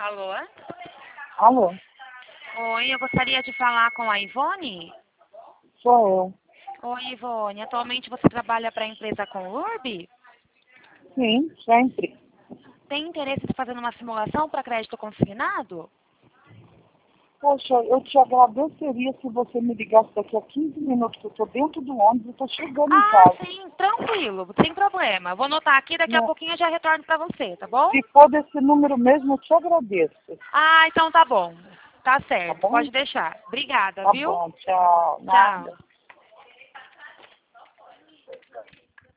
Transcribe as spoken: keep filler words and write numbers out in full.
Alô? Alô, Oi, eu gostaria de falar com a Ivone. sou eu. Oi, Ivone. Atualmente você trabalha para a empresa Conurb? Sim, sempre. Tem interesse em fazer uma simulação para crédito consignado? Poxa, eu te agradeceria se você me ligasse daqui a quinze minutos, que eu estou dentro do ônibus e estou chegando em Ah, casa. sim, tranquilo, sem problema. Vou anotar aqui, daqui a Não, pouquinho eu já retorno para você, tá bom? se for desse número mesmo, eu te agradeço. Ah, então tá bom. Tá Tá certo, bom? pode deixar. Obrigada, Tá viu? bom, tchau. Tchau. Nada.